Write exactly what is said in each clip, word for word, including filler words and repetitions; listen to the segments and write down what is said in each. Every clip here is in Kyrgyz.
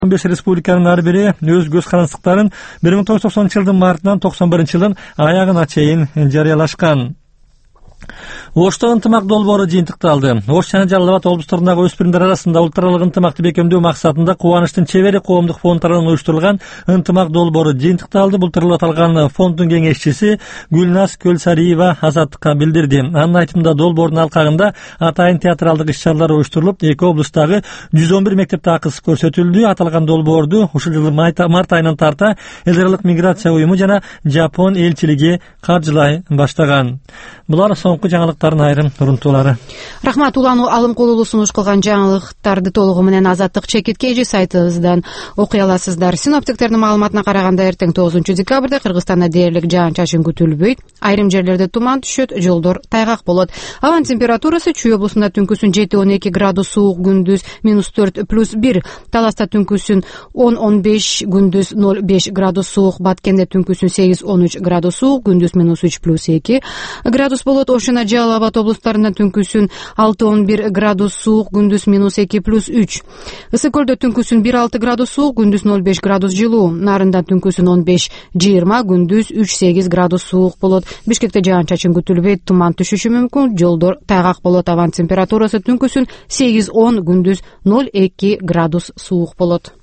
он беш республиканын ар бири өз көз карандыктарын бир миң тогуз жүз токсонунчу жылдын мартынан токсон биринчи жылдын аягына чейин жарыялашкан. Ошто ынтымак долбоору жыйынтыкталды. Ош жана Жалал Абад облустарындагы өспүрүмдөр арасында улут аралык ынтымакты бекемдөө максатында Кубанычтын чебери коомдук фонддорунан уюштурулган ынтымак долбоору жыйынтыкталды. Бул тууралуу аталган фонддун кеңешчиси Гүлназ Көлсариева Азаттыкка билдирди. Анын айтымында долбоордун алкагында атайын театралдык иш-чаралар уюштурулуп, эки облустагы жүз он бир мектепте акыс көрсөтүлдү. Аталган долбоорду ушул жылдын март айынан тарта эл аралык миграция уюму жана Жапон элчилиги каржылай баштаган. Булар соңку жаңылыктардын айрым урунтуулары. Рахмат. Улан Алымкулуу сунуш кылган жаңылыктарды толугу менен Азаттык чекиткейжи сайтыбыздан окуй аласыздар. Синоптиктердин маалыматына караганда эртең тогузунчу декабрда Кыргызстанда дээрлик жаан-чачын күтүлбөйт. Айрым жерлерде туман түшөт, жолдор тайгак болот. Абанын температурасы Чүй облусунда түнкүсүн жети он эки градус суук, күндүз минус төрт плюс бир. Таласта түнкүсүн он он беш, күндүз ноль беш градус суук. Баткенде түнкүсүн сегиз он үч градус суук, күндүз минус үч плюс эки градус болот. Ош жана Жалал Абад облустарында түнкүсүн алты он бир градус суук, күндүз минус эки плюс үч. Ысык көлдө түнкүсүн бир алты градус суук, күндүз ноль беш градус жылуу. Нарында түнкүсүн он беш жыйырма, күндүз үч сегиз градус суук болот. Бишкекте жаан-чачын күтүлбөйт, туман түшүшү мүмкүн, жолдор тайгак болот. Абанын температурасы түнкүсүн сегиз он, күндүз ноль эки градус суук болот.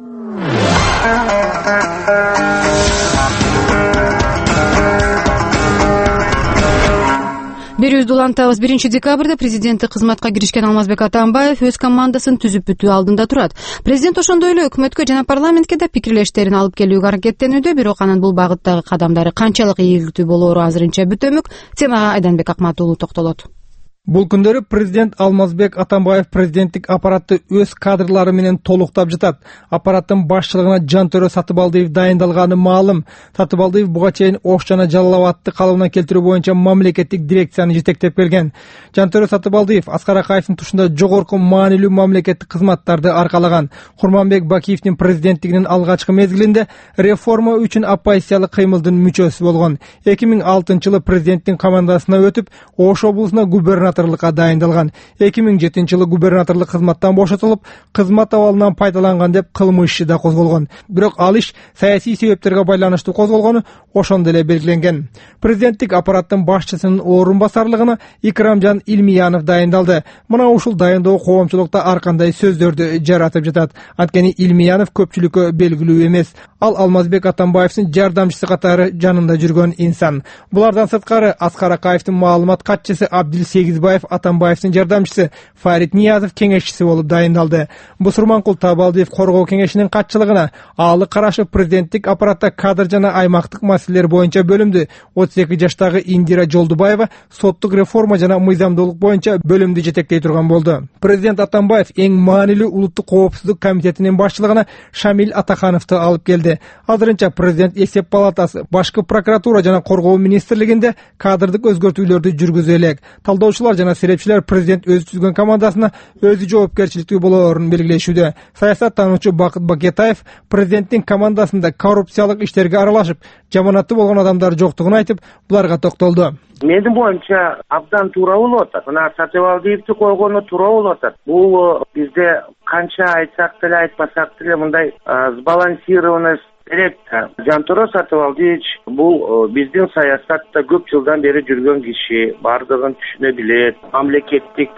Берүүбүздү улантабыз. биринчи декабрда президенттик кызматка киришкен Алмазбек Атамбаев өз командасын түзүп бүтүү алдында турат. Президент ошондой эле өкмөткө жана парламентке да пикирлештерин алып келүүгө аракеттенүүдө, бирок анын бул багыттагы кадамдары канчалык ийгиликтүү болоору азырынча бүтөмүк. Темага Айданбек Акматуулу токтолот. Бул күндөрү президент Алмазбек Атамбаев президенттик аппаратты өз кадрлары менен толуктап жатат. Аппараттын башчылыгына Жантөрө Сатыбалдиев дайындалганы маалым. Сатыбалдиев буга чейин Ош жана Жалал Абадты калыбына келтирүү боюнча мамлекеттик дирекцияны жетектеп келген. Жантөрө Сатыбалдиев Аскар Акаевдин тушунда жогорку маанилүү мамлекеттик кызматтарды аркалаган. Курманбек Бакиевдин президенттигинин алгачкы мезгилинде реформа үчүн оппозициялык кыймылдын мүчөсү болгон. эки миң алтынчы жылы президенттин командасына өтүп, Ош облусуна губернатор дайындалган. эки миң жетинчи жылы губернаторлук кызматтан бошотулуп, кызмат абалынан пайдаланган деп кылмыш иши да козголгон. Бирок ал иш саясий себептерге байланыштуу козголгону ошондо эле белгиленген. Президенттик аппараттын башчысынын орун басарлыгына Икрамжан Илмиянов дайындалды. Мына ушул дайындоо коомчулукта ар кандай сөздөрдү жаратып жатат. Анткени Илмиянов көпчүлүккө белгилүү эмес. Ал Алмазбек Атамбаевдин жардамчысы катары жанында жүргөн инсан. Булардан сырткары Аскар Акаевдин маалымат катчысы Абдил Сегизбаев Атамбаевдин жардамчысы, Фарид Ниязов кеңешчиси болуп дайындалды. Бусурманкул Табалдиев коргоо кеңешинин катчылыгына Аалы Карашев президенттик аппаратта кадр жана аймактык маселелер боюнча бөлүмдү, отуз эки жаштагы Индира Жолдубаева соттук реформа жана мыйзамдуулук боюнча бөлүмдү жетектей турган болду. Президент Атамбаев эң маанилүү улуттук коопсуздук комитетинин башчылыгына Шамил Атахановду алып келди. Азырынча президент эсеп палатасы, башкы прокуратура жана коргоо министрлигинде кадрдык өзгөртүүлөрдү жүргүзө элек. Талдоочулар жана серепчилер президент өзү түзгөн командасына өзү жоопкерчиликтүү болоорун белгилешүүдө. Саясаттануучу Бакыт Бакетаев президенттин командасында коррупциялык иштерге аралашып, жаманаттуу болгон адамдар жоктугун айтып, буларга токтолду. Менин боюнча абдан туура болуп атат. Мына Сатыбалдиевди койгону туура болуп атат. Бул бизде канча айтсак деле айтпасак деле мындай сбалансированность керек. Жантөрө Сатыбалдиевич бул биздин саясатта көп жылдан бери жүргөн киши, бардыгын түшүнө билет. Мамлекеттик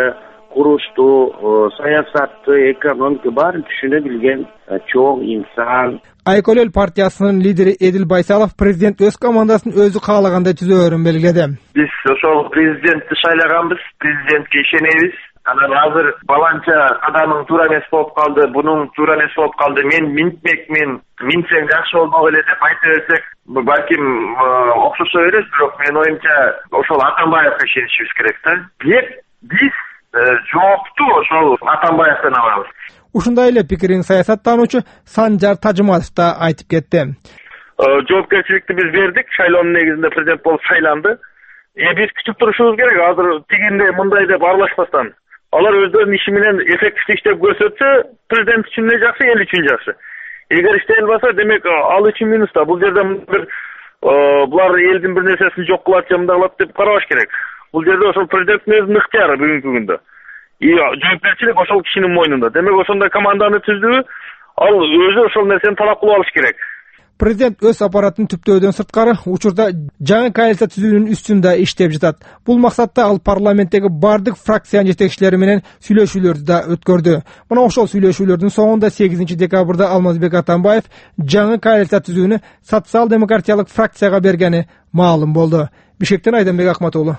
курушту, саясатты, экономика баарын түшүнө билген чоң инсан. Айкөл эл партиясынын лидери Эдил Байсалов президент өз командасын өзү каалагандай түзөөрүн белгиледи. Биз ошол президентти шайлаганбыз, президентке ишенебиз. Анан азыр баланча адамың туура эмес болуп калды, бунун туура эмес болуп калды. Мен минтмекмин, минтсең жакшы болмок эле деп айта берсек, балким окшошо берет, бирок менин оюмча ошол Атамбаевге ишенишибиз керек да. Деп биз жоопту ошол Атамбаевден алабыз. Ушундай эле пикирин саясаттануучу Санжар Тажыматов да айтып кетти. Жоопкерчиликти биз бердик, шайлоонун негизинде президент болуп шайланды. Э биз күтүп турушубуз керек, азыр тигинде мындай деп аралашпастан. Алар өздөрүнүн иши менен эффективдүү иштеп көрсөтсө, президент үчүн да жакшы, эл үчүн жакшы. Эгер иштей албаса, демек ал үчүн минус да. Бул жерде бир булар элдин бир нерсесин жок кылат, жамда кылат деп карабаш керек. Бул жерде ошол президенттин өзүнүн ыктыяры бүгүнкү күндө. И жоопкерчилик ошол кишинин мойнунда. Демек ошондой команданы түздүбү, ал өзү ошол нерсени талап кылып алыш керек. Президент өз аппаратын түптөөдөн сырткары учурда жаңы коалиция түзүүнүн үстүндө иштеп жатат. Бул максатта ал парламенттеги бардык фракциянын жетекчилери менен сүйлөшүүлөрдү да өткөрдү. Мына ошол сүйлөшүүлөрдүн соңунда сегизинчи декабрда Алмазбек Атамбаев жаңы коалиция түзүүнү социал-демократиялык фракцияга бергени маалым болду. Бишкектен Айданбек Акматуулу.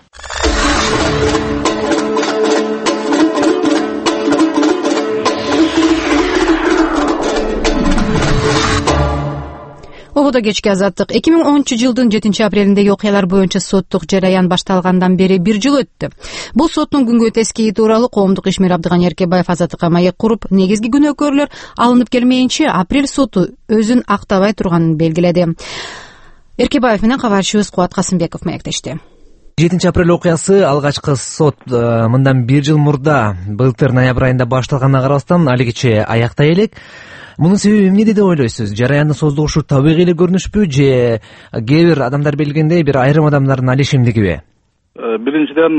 Ободо кечки азаттык. эки миң онунчу жылдын жетинчи апрелиндеги окуялар боюнча соттук жараян башталгандан бери бир жыл өттү. Бул соттун күнгө тескии тууралуу коомдук ишмер Абдыганы Эркебаев азаттыкка маек куруп, негизги күнөөкөрлөр алынып келмейинче апрель соту өзүн актабай турганын белгиледи. Эркебаев менен кабарчыбыз Кубат Касымбеков маектешти. жетинчи апрель окуясы алгачкы сот мындан бир жыл мурда былтыр ноябрь айында башталганына карабастан алигиче аяктай элек. Мунун себеби эмнеде деп ойлойсуз? Жараяндын создугушу табигый эле көрүнүшпү же кээ бир адамдар белгендей бир айрым адамдардын алишимдигиби? Биринчиден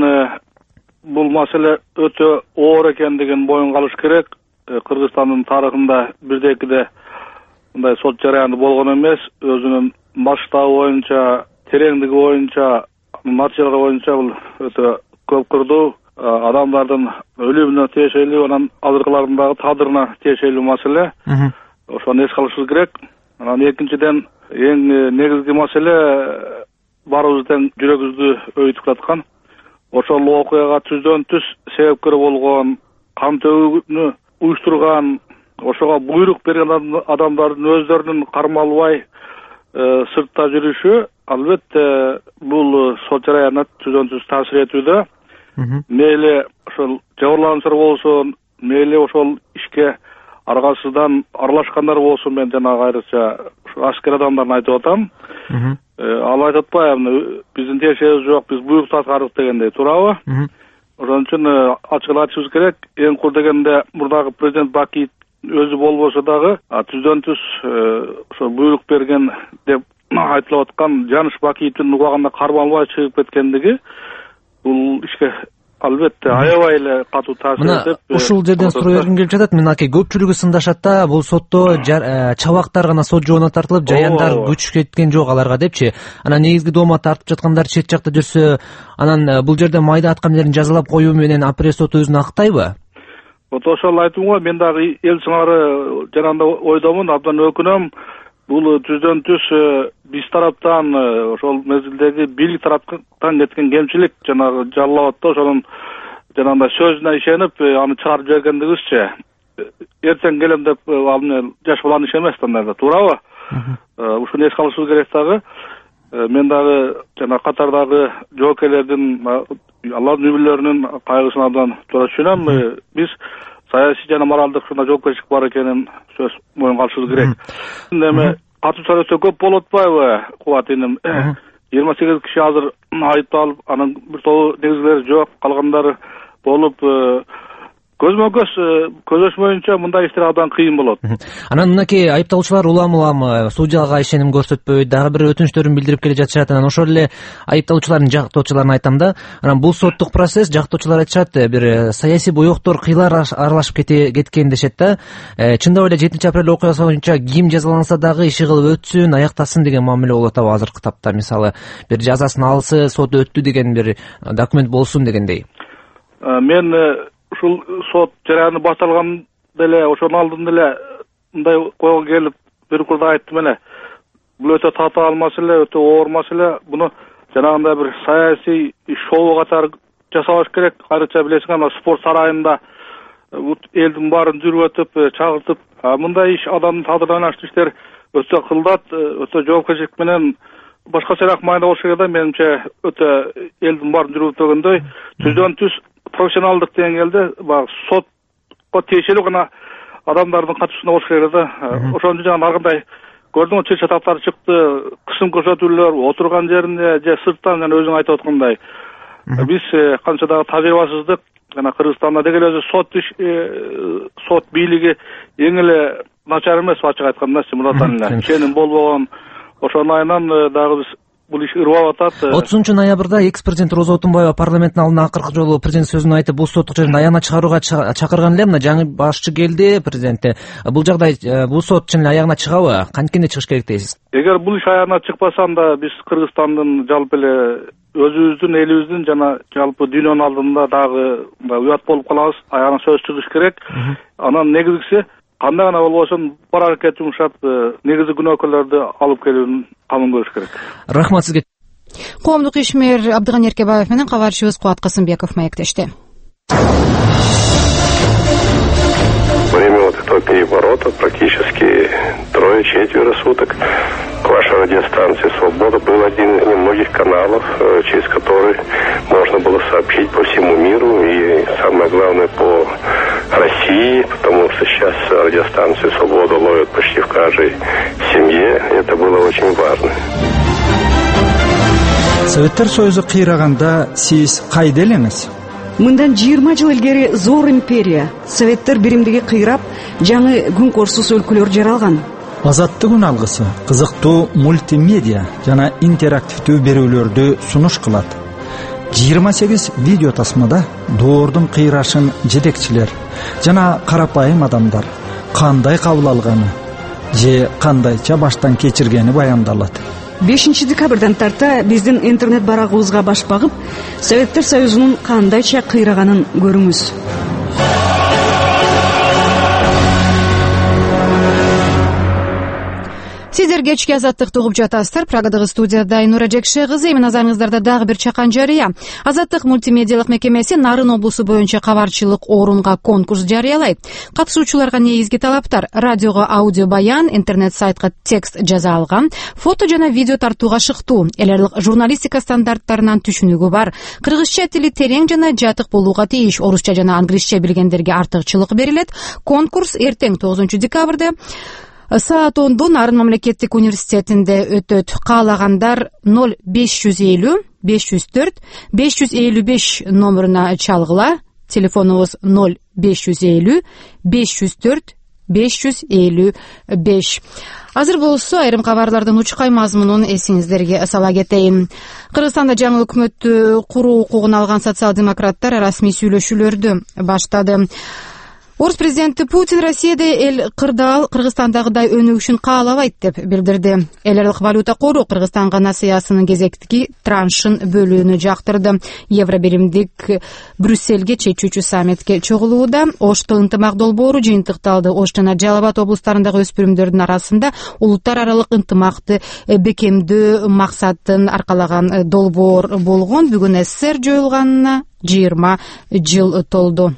бул маселе өтө оор экендигин боюнга алыш керек. Кыргызстандын тарыхында бирде-экиде мындай сот жараянды болгон эмес. Өзүнүн масштабы боюнча, тереңдиги боюнча, натыйжалары боюнча бул өтө көп кырдуу адамдардын өлүмүнө тиешелүү, анан азыркылардын дагы тагдырына тиешелүү маселе. Ошону эске алышыбыз керек. Анан экинчиден эң негизги маселе баарыбыздын жүрөгүбүздү өйүтүп жаткан ошол окуяга түздөн түз себепкер болгон, кан төгүүнү уюштурган, ошого буйрук берген адамдардын өздөрүнүн кармалбай сыртта жүрүшү албетте бул сот жараянына түздөн түз таасир этүүдө. Мейли ошол жабырлануучулар болсун, мейли ошол ишке аргасыздан аралашкандар болсун, мен жанагы айрыкча аскер адамдарын айтып атам. Ал айтып атпайбы, биздин тиешебиз жок, биз буйрукту аткардык дегендей, туурабы? Ошон үчүн ачык айтышыбыз керек. Эң кур дегенде мурдагы президент Бакиев өзү болбосо дагы түздөн түз ошо буйрук берген деп айтылып аткан Жаныш Бакиевдин убагында кармалбай чыгып кеткендиги бул ишке албетте аябай эле катуу таасир этип. Мына ушул жерден суроо бергим келип жатат. Мынакей көпчүлүгү сындашат да, бул сотто чабактар гана сот жообуна тартылып, жаяндар күч кеткен жок аларга депчи. Анан негизги доомат тартып жаткандар чет жакта жүрсө, анан бул жерде майда аткамдерин жазалап коюу менен апрель соту өзүн актайбы? Вот ошол айтым го, мен дагы эл сыңары жанагындай ойдомун, абдан өкүнөм. Бул түздөн түз биз тараптан, ошол мезгилдеги бийлик тараптан кеткен кемчилик, жанагы жаллабатта ошонун жанагындай сөзүнө ишенип, аны чыгарып жибергендигибизчи. Эртең келем деп ал менен жаш баланын иши эмес да, туурабы? Ушуну эске алышыбыз керек дагы. Мен дагы жана катардагы жоокерлердин, алардын үй бүлөлөрүнүн кайгысын абдан туура түшүнөм. Биз саясий жана моралдык ушундай жоопкерчилик бар экенин сөз моюнга алышыбыз керек. Эми катышуулар өтө көп болуп атпайбы, Кубат иним? жыйырма сегиз киши азыр айыпталып, анын бир тобу негизгилери жок, калгандары болуп, көзмө көз көзөшмөйүнчө мындай иштер абдан кыйын болот. Анан мынакей айыпталуучулар улам улам судьяга ишеним көрсөтпөйт, дагы бир өтүнүчтөрүн билдирип келе жатышат. Анан ошол эле айыпталуучулардын жактоочуларын айтам да. Анан бул соттук процесс, жактоочулар айтышат, бир саясий боёктор кыйлар аралашып кеткен дешет да. Чындап эле жетинчи апрель окуясы боюнча ким жазаланса дагы иши кылып өтсүн, аяктасын деген мамиле болуп атабы азыркы тапта? Мисалы, бир жазасын алсы, сот өттү деген бир документ болсун дегендей. Мен ушул сот жараяны башталган деле, ошонун алдында эле мындай койго келип бир учурда айттым эле. Бул өтө татаал маселе, өтө оор маселе. Буну жанагындай бир саясий шоу катары жасабаш керек. Айрыкча билесиң, ана спорт сарайында элдин баарын жүрүп өтүп, чагыртып, мындай иш адамдын тагдырына байланыштуу иштер өтө кылдат, өтө жоопкерчилик менен башкачараак майда болуш керек да. Менимче өтө элдин баарын жүрүп өтөгөндөй түздөн түз профессионалдык деңгээлде баягы сотко тиешелүү гана адамдардын катышуусунда болуш керек да. Ошон үчүн жана ар кандай көрдүңүз, чыр чатактар чыкты, кысым көрсөтүүлөр отурган жеринде же сырттан, жана өзүң айтып аткандай. Биз канча дагы тажрыйбасыздык, жана Кыргызстанда деги эле сот иш, сот бийлиги эң эле начар эмес, ачык айтканда, мурдан эле ишеним болбогон. Ошонун айынан дагы биз бул иш ырбап атат. отузунчу ноябрда экс президент Роза Отунбаева парламенттин алдына акыркы жолу президент сөзүн айтып, бул соттук жаранды аягына чыгарууга чакырган эле. Мына жаңы башчы келди, президентте. Бул жагдай, бул сот чын эле аягына чыгабы? Канткенде чыгыш керек дейсиз? Эгер бул иш аягына чыкпаса, анда биз Кыргызстандын жалпы эле өзүбүздүн элибиздин жана жалпы дүйнөнүн алдында дагы уят болуп калабыз. Аягына сөз чыгыш керек. Анан негизгиси кандай гана болбосун бар аракет жумшап негизги күнөөкөрлөрдү алып келүүнүн камын көрүш керек. Рахмат сизге. Коомдук ишмер Абдыган Эркебаев менен кабарчыбыз Кубат Касымбеков маектешти. Время вот этого переворота практически трое-четверо суток. Ваша радиостанция «Свобода» был один из немногих каналов, через который можно было сообщить по всему миру и, самое главное, по России, потому что сейчас радиостанцию «Свобода» ловят почти в каждой семье. Это было очень важно. Советтер Союзу кыйраганда сиз кайда элеңиз? Мындан жыйырма жыл илгери зор империя, Советтер биримдиги кыйрап, жаңы күнкорсуз өлкөлөр жаралган. Азаттык алгысы кызыктуу мультимедиа жана интерактивдүү берүүлөрдү сунуш кылат. жыйырма сегиз видео тасмада доордун кыйрашын жетекчилер жана карапайым адамдар кандай кабыл алганы же кандайча баштан кечиргени баяндалат. бешинчи декабрдан тарта биздин интернет барагыбызга баш багып, Советтер Союзунун кандайча кыйраганын көрүңүз. Сиздер кечки Азаттыкты угуп жатасыздар. Прагадагы студияда Айнура Жекше кызы. Мен назарыңыздарда дагы бир чакан жарыя. Азаттык мультимедиалык мекемеси Нарын облусу боюнча кабарчылык орунга конкурс жарыялайт. Катышуучуларга негизги талаптар: радиого аудио баян, интернет сайтка текст жаза алган, фото жана видео тартууга шыктуу, эл аралык журналистика стандарттарынан түшүнүгү бар, кыргызча тили терең жана жатык болууга тийиш, орусча жана англисче билгендерге артыкчылык берилет. Конкурс эртең тогузунчу декабрда саат ондо Нарын мамлекеттик университетинде өтөт. Каалагандар ноль беш жүз элүү беш жүз төрт беш жүз элүү беш номуруна чалгыла. Телефонубуз ноль беш жүз элүү беш жүз төрт беш жүз элүү беш. Азыр болсо айрым кабарлардын учкай мазмунун эсиңиздерге сала кетейин. Кыргызстанда жаңы өкмөттү куруу укугун алган социал-демократтар расмий сүйлөшүүлөрдү баштады. Орус президенти Путин Россияда эл кырдаал Кыргызстандагыдай өнүгүшүн каалабайт деп билдирди. Эл аралык валюта кору Кыргызстанга насыясынын кезектики траншын бөлүүнү жактырды. Евробиримдик Брюссельге чечүүчү саммитке чогулууда. Ошто ынтымак долбоору жыйынтыкталды. Ош жана Жалал Абад облустарындагы өспүрүмдөрдүн арасында улуттар аралык ынтымакты бекемдөө максатын аркалаган долбоор болгон. Бүгүн СССР жоюлганына жыйырма жыл толду.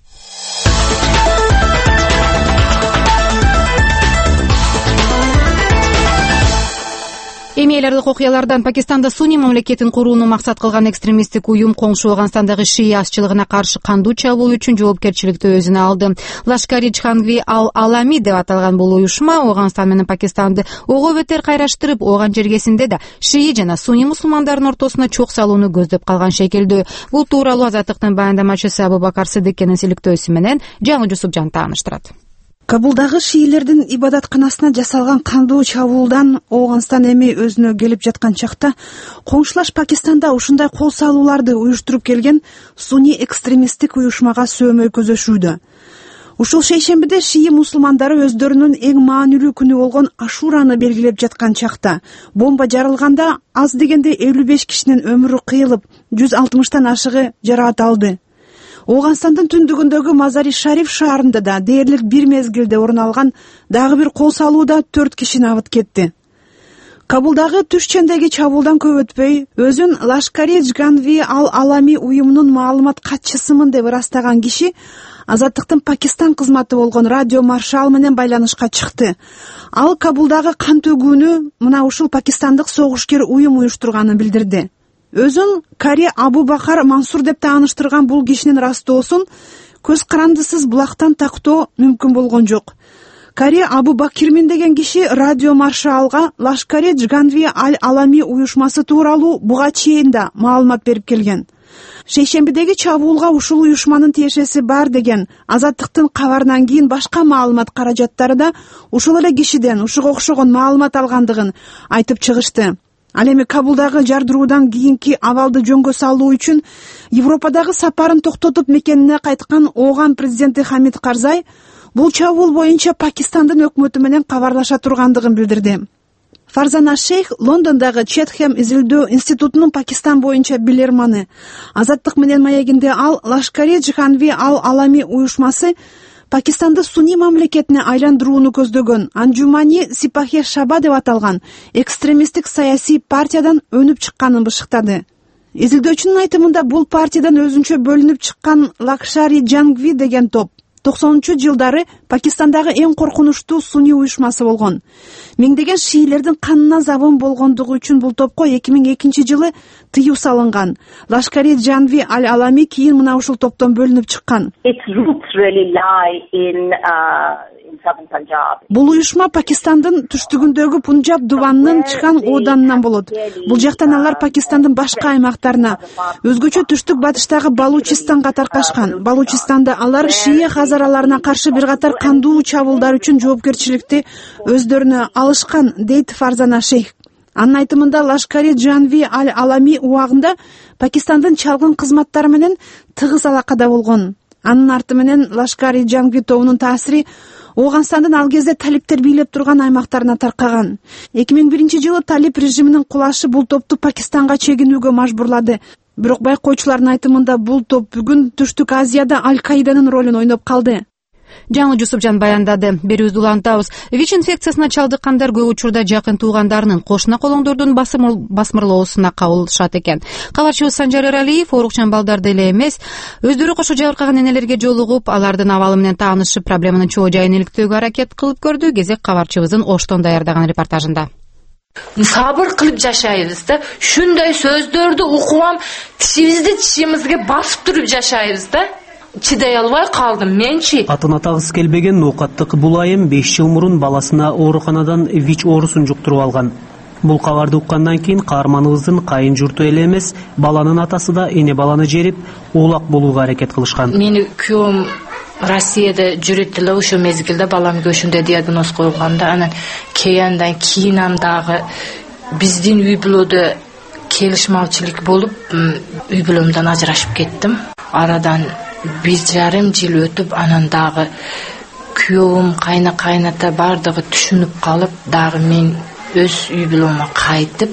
Эми эл аралык окуялардан Пакистанда Суни мамлекетин курууну максат кылган экстремисттик уюм коңшу Афганстандагы шии азчылыгына каршы кандуу чабуул үчүн жоопкерчиликти өзүнө алды. Лашкари Джхангви ал-Алами деп аталган бул уюшма Афганстан менен Пакистанды ого бетер кайраштырып, ооган жергесинде да шии жана суни мусулмандардын ортосуна чок салууну көздөп калган шекелдүү. Бул тууралуу Азаттыктын баяндамачысы Абубакар Сыдыкенин силиктөөсү менен жаңы Жусупжан тааныштырат. Кабулдагы шиилердин ибадатканасына жасалган кандуу чабуулдан Афганстан эми өзүнө келип жаткан чакта коңшулаш Пакистанда ушундай кол салууларды уюштуруп келген суни экстремисттик уюшмага сөөмөй көзөшүүдө. Ушул шейшембиде шии мусулмандары өздөрүнүн эң маанилүү күнү болгон Ашураны белгилеп жаткан чакта бомба жарылганда аз дегенде элүү беш кишинин өмүрү кыйылып, жүз алтымыштан ашыгы жараат алды. Афганстандын түндүгүндөгү Мазари-Шариф шаарында да дээрлик бир мезгилде орун алган дагы бир кол салууда төрт кишини абыт кетти. Кабулдагы түш чендеги чабуулдан көп өтпөй, өзүн Лашкари Джхангви ал-Алами уюмунун маалымат катчысымын деп ырастаган киши Азаттыктын Пакистан кызматы болгон радио маршал менен байланышка чыкты. Ал Кабулдагы кан төгүүнү мына ушул пакистандык согушкер уюм уюштурганын билдирди. Өзүн Кари Абу Бакар Мансур деп тааныштырган бул кишинин растоосун көз карандысыз булактан тактоо мүмкүн болгон жок. Кари Абу Бакирмин деген киши радио маршалга Лашкари Джхангви ал-Алами уюшмасы тууралуу буга чейин да маалымат берип келген. Шейшембидеги чабуулга ушул уюшманын тиешеси бар деген Азаттыктын кабарынан кийин башка маалымат каражаттары да ушул эле кишиден ушуга окшогон маалымат алгандыгын айтып чыгышты. Ал эми Кабулдагы жардыруудан кийинки абалды жөнгө салуу үчүн Европадагы сапарын токтотуп мекенине кайткан Ооган президенти Хамид Карзай бул чабуул боюнча Пакистандын өкмөтү менен кабарлаша тургандыгын билдирди. Фарзана Шейх Лондондогу Четхэм изилдөө институтунун Пакистан боюнча билерманы. Азаттык менен маегинде ал Лашкари Джиханви ал-Алами уюшмасы Пакистанды суний мамлекетине айландырууну көздөгөн Анжумани Сипахи Шаба деп аталган экстремисттик саясий партиядан өнүп чыкканын бышыктады. Изилдөөчүнүн айтымында бул партиядан өзүнчө бөлүнүп чыккан Лакшари Джангви деген топ токсонунчу жылдары Пакистандагы эң коркунучтуу суний уюшмасы болгон. Миңдеген шиилердин канына забын болгондугу үчүн бул топко эки миң экинчи жылы тыюу салынган. Лашкари Джанви ал-Алами кийин мына ушул топтон бөлүнүп чыккан. Бул уюшма Пакистандын түштүгүндөгү Пунджаб дубанынын Чхан ооданынан болот. Бул жактан алар Пакистандын башка аймактарына, өзгөчө түштүк батыштагы Балучистанга таркашкан. Балучистанда алар шия хазараларына каршы бир катар кандуу чабуулдар үчүн жоопкерчиликти өздөрүнө алышкан, дейт Фарзана Шейх. Анын айтымында Лашкари Джанви ал-Алами убагында Пакистандын чалгын кызматтары менен тыгыз алакада болгон. Анын арты менен Лашкари Джангви тобунун таасири Ооганстандын ал кезде талиптер бийлеп турган аймактарына таркаган. эки миң биринчи жылы талип режиминин кулашы бул топту Пакистанга чегинүүгө мажбурлады. Бирок байкоочулардын айтымында бул топ бүгүн Түштүк Азияда Аль-Каиданын ролун ойноп калды. Жаңы Жусупжан баяндады. Берүүбүздү улантабыз. ВИЧ инфекциясына чалдыккандар көп учурда жакын туугандарынын, кошуна колоңдордун басмырлоосуна кабылышат экен. Кабарчыбыз Санжар Эралиев оорукчан балдарды эле эмес, өздөрү кошо жабыркаган энелерге жолугуп, алардын абалы менен таанышып, проблеманын чоо жайын иликтөөгө аракет кылып көрдү. Кезек кабарчыбыздын Оштон даярдаган репортажында. Сабыр кылып жашайбыз да. Шундай сөздөрдү угуп, тишибизди тишибизге басып туруп жашайбыз да. Чыдай албай калдым менчи. Атын атагыс келбеген ноокаттык бул айым беш жыл мурун баласына ооруканадан ВИЧ оорусун жуктуруп алган. Бул кабарды уккандан кийин каарманыбыздын кайын журту эле эмес, баланын атасы да эне баланы жерип, уулак болууга аракет кылышкан. Мени күйөөм Россияда жүрөт эле, ошо мезгилде баламга ошондой диагноз коюлганда, анан кийиндан кийин дагы биздин үй бүлөдө келишмаучулук болуп, үй бүлөмдөн ажырашып кеттим. Арадан бир жарым жыл өтүп, анан дагы күйөөм, кайна кайната бардыгы түшүнүп калып, дагы мен өз үй бүлөмө кайтып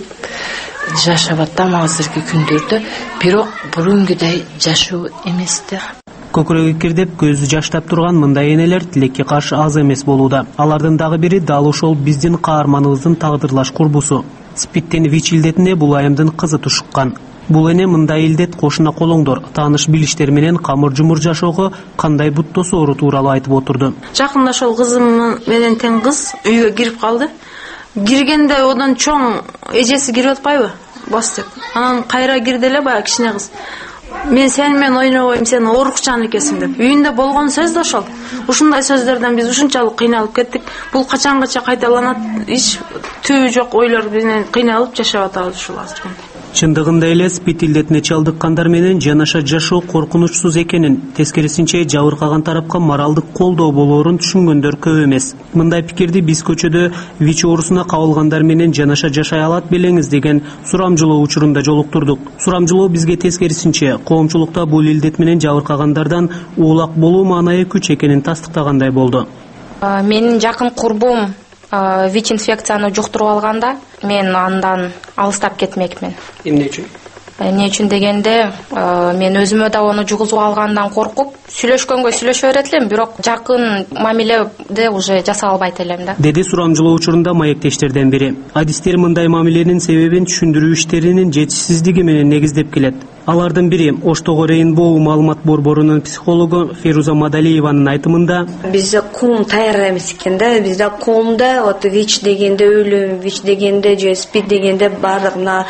жашап атам азыркы күндөрдө. Бирок бурунгудай жашоо эмес да. Көкүрөгү кирдеп, көзү жаштап турган мындай энелер тилекке каршы аз эмес болууда. Алардын дагы бири дал ошол биздин каарманыбыздын тагдырлаш курбусу. СПИДтен ВИЧ илдетине бул айымдын кызы тушуккан. Бул эне мындай илдет кошуна колоңдор, тааныш билиштер менен камыр-жумур жашоого кандай бут тосоору тууралуу айтып отурду. Жакында ошол кызым менен тең кыз үйгө кирип калды. Киргенде одан чоң эжеси кирип атпайбы? Бас деп. Анан кайра кирди эле баягы кичине кыз. Мен сен менен ойнобойм, сен оорукчан экенсиң деп. Үйүндө болгон сөз да ошол. Ушундай сөздөрдөн биз ушунчалык кыйналып кеттик. Бул качангаcha кайталанат? Эч түбү жок ойлор менен кыйналып жашап атабыз ушул азыр. Чындыгында эле СПИД илдетине чалдыккандар менен жанаша жашоо коркунучсуз экенин, тескерисинче жабыркаган тарапка моралдык колдоо болоорун түшүнгөндөр көп эмес. Мындай пикирди биз көчөдө ВИЧ оорусуна кабылгандар менен жанаша жашай алат белеңиз деген сурамжылоо учурунда жолуктурдук. Сурамжылоо бизге тескерисинче коомчулукта бул илдет менен жабыркагандардан уулак болуу маанайы күч экенин тастыктагандай болду. Менин жакын курбум ВИЧ инфекцияны жуктуруп алганда, мен андан алыстап кетмекмин. Эмне үчүн? Эмне үчүн дегенде, мен өзүмө да ону жугузуп алгандан коркуп, сүйлөшкөнгө сүйлөшө берет элем, бирок жакын мамиледе уже жаса албайт элем да. Деди сурамжылоо учурунда маектештерден бири. Адистер мындай мамиленин себебин түшүндүрүү иштеринин жетишсиздиги менен негиздеп келет. Алардын бири Оштогу Рейнбоу маалымат борборунун психологу Феруза Мадалиеванын айтымында, бизде коом даяр эмес экен да. Бизде коомдо вот ВИЧ дегенде өлүм, ВИЧ дегенде же СПИД дегенде бардыгына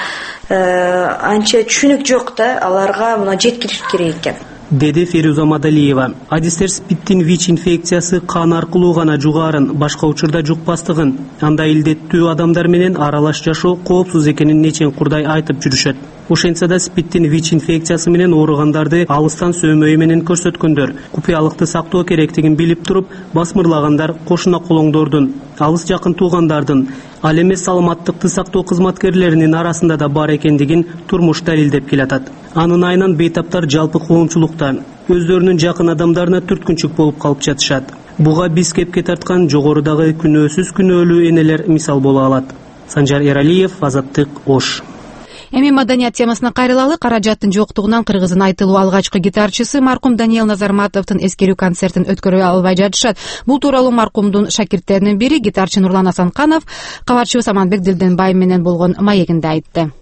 анча түшүнүк жок да. Аларга мына жеткириш керек экен, деди Феруза Мадалиева. Адистер СПИДтин ВИЧ инфекциясы кан аркылуу гана жугаарын, башка учурда жукпастыгын, анда илдеттүү адамдар менен аралаш жашоо коопсуз экенин нечен курдай айтып жүрүшөт. ошентсе да спидтин вич инфекциясы менен ооругандарды алыстан сөөмөй менен көрсөткөндөр, купуялыкты сактоо керектигин билип туруп басмырлагандар кошуна колоңдордун, алыс жакын туугандардын, ал эмес саламаттыкты сактоо кызматкерлеринин арасында да бар экендигин турмуш далилдеп келатат. Анын айынан бейтаптар жалпы коомчулукта өздөрүнүн жакын адамдарына түрткүнчүк болуп калып жатышат. Буга биз кепке тарткан жогорудагы күнөөсүз күнөөлүү энелер мисал боло алат. Санжар Эралиев, Азаттык, Ош. Эми маданият темасына кайрылалы. Каражаттын жоктугунан кыргыздын айтылуу алгачкы гитарчысы маркум Даниэл Назарматовдун эскерүү концертин өткөрө албай жатышат. Бул тууралуу маркумдун шакирттеринин бири гитарчы Нурлан Асанканов кабарчыбыз Аманбек Дилденбай менен болгон маегинде айтты.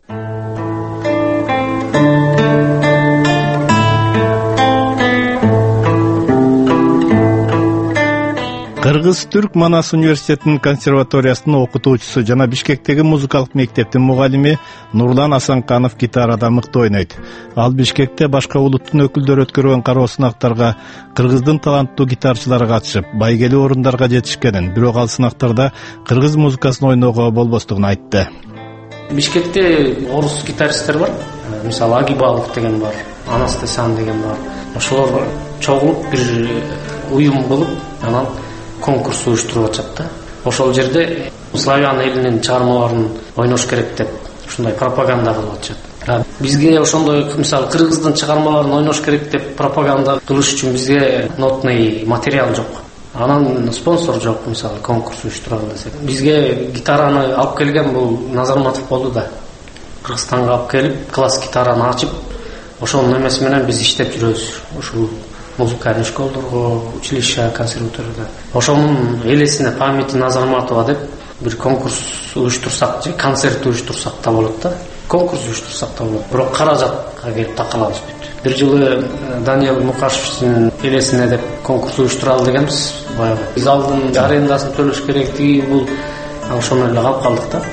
Кыргыз-Түрк Манас университетинин консерваториясынын окутуучусу жана Бишкектеги музыкалык мектептин мугалими Нурлан Асанканов гитарада мыкты ойнойт. Ал Бишкекте башка улуттун өкүлдөрү өткөргөн кароо сынактарга кыргыздын таланттуу гитарчылары катышып, байгелүү орундарга жетишкенин, бирок ал сынактарда кыргыз музыкасын ойноого болбостугун айтты. Бишкекте орус гитаристтер бар. Мисалы Агибалов деген бар, Анастасян деген бар. Ошолор чогулуп бир уюм болуп, анан конкурс уюштуруп атышат да. Ошол жерде славян элинин чыгармаларын ойнош керек деп ушундай пропаганда кылып атышат. Бизге ошондой мисалы кыргыздын чыгармаларын ойнош керек деп пропаганда кылыш үчүн бизге нотный материал жок. Анан спонсор жок, мисалы конкурс уюштуралы десек. Бизге гитараны алып келген бул Назарматов болду да. Кыргызстанга алып келип, класс гитараны ачып, ошонун эмеси менен биз иштеп жүрөбүз. Ушул музыкальный школдорго, училище, консерваторияда. Ошонун элесине памяти Назарматова деп бир конкурс уюштурсак, же концерт уюштурсак да болот да. Конкурс уюштурсак да болот. Бирок каражатка келип такалабыз бүт. Бир жылы Даниэл Мукашевдин элесине деп конкурс уюштуралы дегенбиз. Баягы биз алдын арендасын төлөш керектиги бул ошону эле калып калдык да.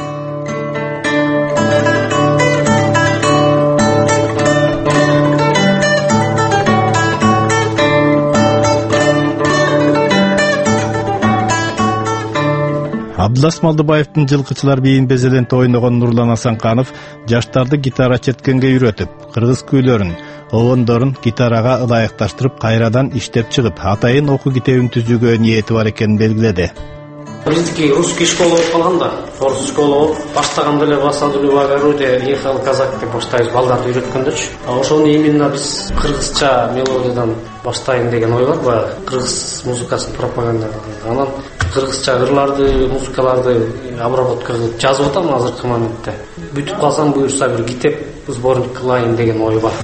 Абдылас Малдыбаевдин жылкычылар бийин безелентте ойногон Нурлан Асанканов жаштарды гитара четкенге үйрөтүп, кыргыз күйлөрүн, обондорун гитарага ылайыкташтырып, кайрадан иштеп чыгып, атайын окуу китебин түзүүгө ниети бар экенин белгиледи. Биздики русский школа болуп калган да, орус школа болуп, баштаганда эле басадулы в огороде ехал казак деп баштайбыз, балдарды үйрөткөндөчү. Ошону именно биз кыргызча мелодиядан баштайын деген ой бар, баягы кыргыз музыкасын пропаганда кылган. Анан кыргызча ырларды, музыкаларды обработка кылып жазып атам азыркы моментте. Бүтүп калсам буюрса бир китеп сборник кылайын деген ой бар.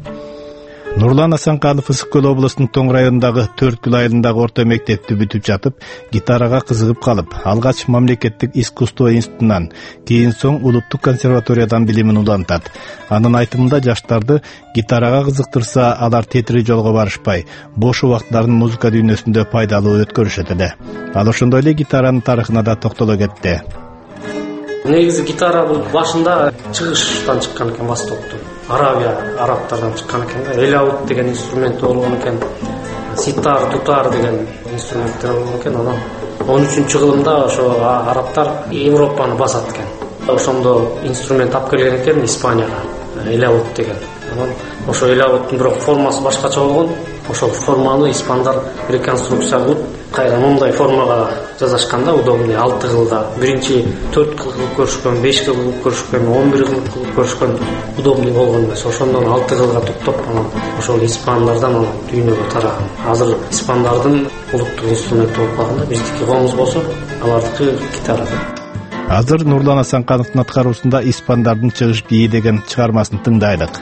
Нурлан Асанканов Ысык Көл облусунун Тоң районундагы Төрткүл айылындагы орто мектепти бүтүп жатып, гитарага кызыгып калып, алгач мамлекеттик искусство институтунан, кийин соң улуттук консерваториядан билимин улантат. Анын айтымында жаштарды гитарага кызыктырса, алар тетири жолго барышпай, бош убактыларын музыка дүйнөсүндө пайдалуу өткөрүшөт эле. Ал ошондой эле гитаранын тарыхына да токтоло кетти. Негизи гитара бул башында чыгыштан чыккан экен, Востоктон. Арабия, арабтардан чыккан экен да. Элаут деген инструмент болгон экен. Ситар, тутар деген инструменттер болгон экен. Анан он үчүнчү кылымда ошо арабтар Европаны басат экен. Ошондо инструмент алып келген экен Испанияга. Элаут деген. Анан ошо элауттун бирок формасы башкача болгон. Ошол форманы испандар реконструкция кылып, кайра мындай формага жасашканда удобный алты кылда. Биринчи төрт кыл кылып көрүшкөн, беш кыл кылып көрүшкөн, он бир кыл кылып көрүшкөн удобный болгон эмес. Ошондон алты кылга топтоп, анан ошол испандардан дүйнөгө тараган. Азыр испандардын улуттук инструменти болуп калганда, биздики комуз болсо, алардыкы гитара. Азыр Нурлан Асанкановдун аткаруусунда испандардын чыгыш бии деген чыгармасын тыңдайлык.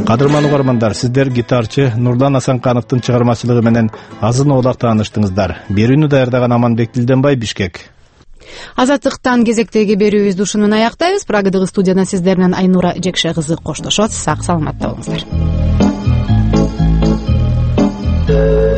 Кадырман угармандар, сиздер гитарчы Нурлан Асанкановдун чыгармачылыгы менен азын оолак тааныштыңыздар. Берүүнү даярдаган Аманбек Дилденбай, Бишкек. Азаттыктан кезектеги берүүбүздү ушуну менен аяктайбыз. Прагадагы студиядан сиздер менен Айнура Жекше кызы коштошот. Сак саламатта болуңуздар.